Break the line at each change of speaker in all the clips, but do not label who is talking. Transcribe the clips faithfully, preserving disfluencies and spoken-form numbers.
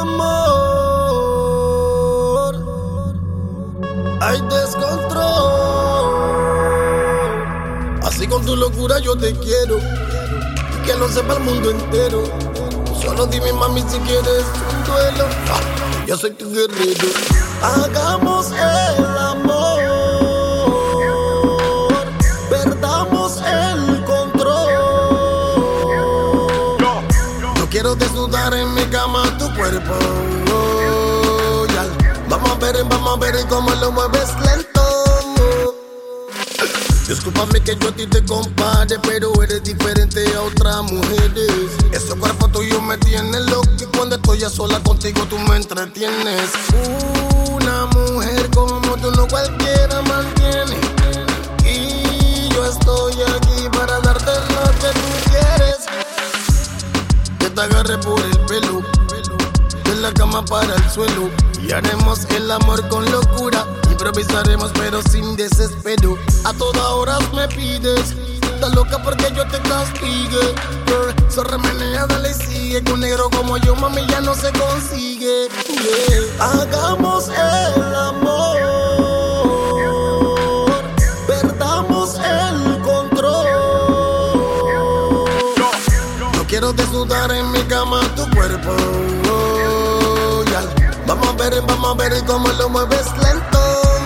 amor, hay descontrol. Así con tu locura yo te quiero, y que lo sepa el mundo entero. Solo dime, mami, si quieres un duelo. Ah, yo soy tu guerrero. Hagamos el amor, perdamos el control. No quiero desnudar en mi cama tu cuerpo. Oh, yeah. Vamos a ver, vamos a ver cómo lo mueves lento. Discúlpame que yo a ti te compare, pero eres diferente a otras mujeres. Ese cuerpo tuyo me tiene loco y cuando estoy a sola contigo tú me entretienes. Una mujer como tú no cualquiera mantiene, y yo estoy aquí para darte lo que tú quieres. Que te agarre por el pelo, de la cama para el suelo, y haremos el amor con locura. Improvisaremos pero sin desespero. A todas horas me pides, estás loca porque yo te castigue. Girl, so remenea, dale y sigue. Con negro como yo, mami, ya no se consigue. Yeah. Hagamos el amor, perdamos el control. No quiero desnudar en mi cama tu cuerpo. Oh, yeah. Vamos a ver, vamos a ver cómo lo mueves lento.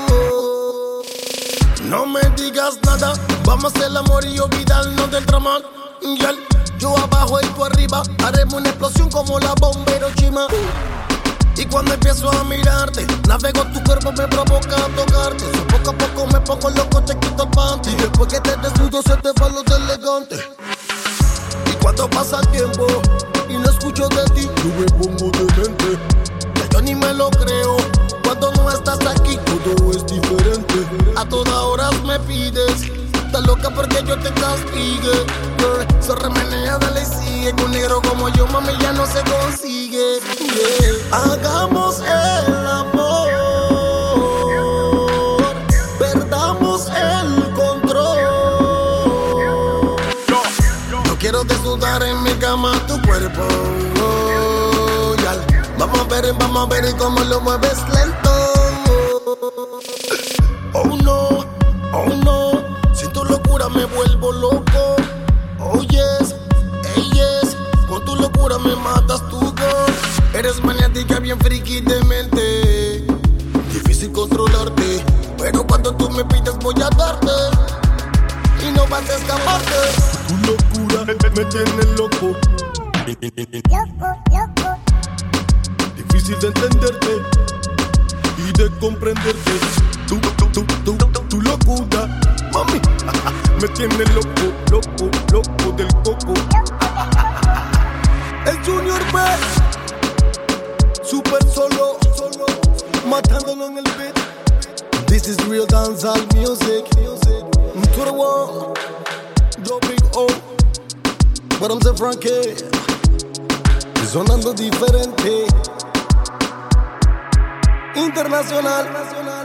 No me digas nada, vamos a hacer el amor y olvidarnos del drama. Yeah. Yo abajo y tú arriba, haremos una explosión como la bomba Hiroshima. Y cuando empiezo a mirarte, navego tu cuerpo, me provoca tocarte. So, poco a poco me pongo loco, te quito el panty. Y después que te desnudo se te va lo de elegante. Y cuando pasa el tiempo y no escucho de ti, yo me pongo demente. Ya yo ni me lo creo, cuando no estás aquí todo es diferente. A todas horas me pides, estás loca porque yo te castigue. Girl, so remenea, dale y sigue. Con negro como yo, mami, ya no se consigue. Yeah. Hagamos el amor, perdamos el control. No quiero desnudar en mi cama tu cuerpo. Oh, yeah. Vamos a ver, vamos a ver cómo lo mueves lento. Oh no, oh no, sin tu locura me vuelvo loco. Oh yes, hey yes, con tu locura me matas tú, girl. Eres maniática, bien friki de mente, difícil controlarte, pero cuando tú me pides voy a darte, y no vas a escaparte. Tu locura me, me tiene loco.
Loco, loco.
Difícil de entenderte y de comprenderte. Tu, tu, tu, tu, tu locura, mami, me tiene loco, loco, loco del coco. El Junior B, super solo, solo, matándolo en el beat. This is real dancehall music. To the world, yo Big O, but I'm the Frankie, sonando diferente, internacional.